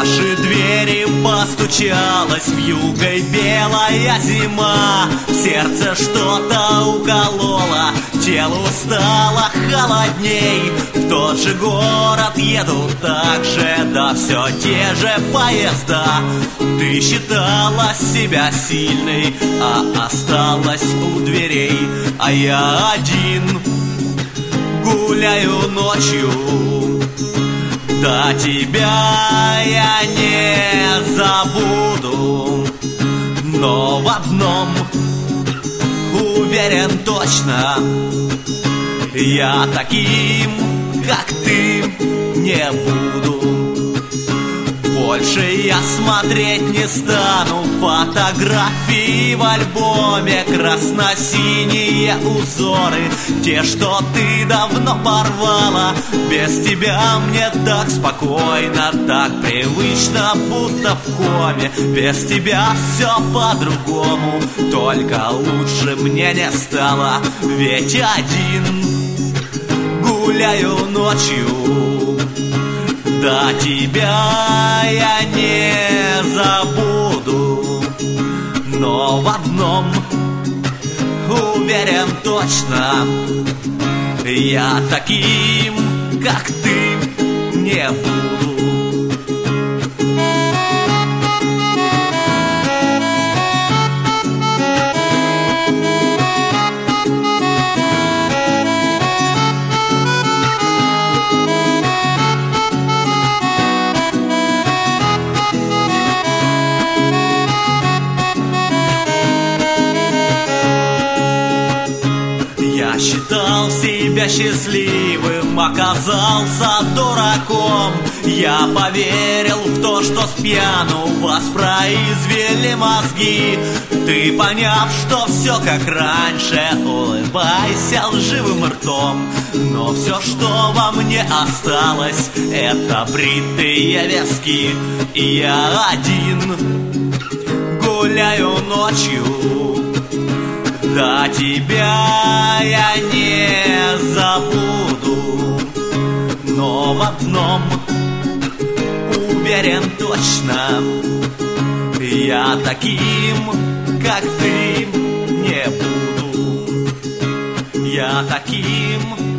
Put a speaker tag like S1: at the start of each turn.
S1: наши двери постучалась вьюгой белая зима. В сердце что-то укололо, телу стало холодней. В тот же город едут также, да все те же поезда. Ты считала себя сильной, а осталась у дверей. А я один гуляю ночью, да тебя я не забуду. Но в одном уверен точно, я таким, как ты, не буду. Больше я смотреть не стану фотографии в альбоме, красно-синие узоры, те, что ты давно порвала. Без тебя мне так спокойно, так привычно, будто в коме. Без тебя все по-другому, только лучше мне не стало. Ведь один гуляю ночью, да тебя я не забуду. Но в одном уверен точно, я таким, как ты, не буду. Я считал себя счастливым, оказался дураком. Я поверил в то, что спьяну воспроизвели мозги. Ты, поняв, что все как раньше, улыбайся лживым ртом. Но все, что во мне осталось, это бритые виски. И я один гуляю ночью, да тебя я не забуду. Но в одном уверен точно, я таким, как ты, не буду. Я таким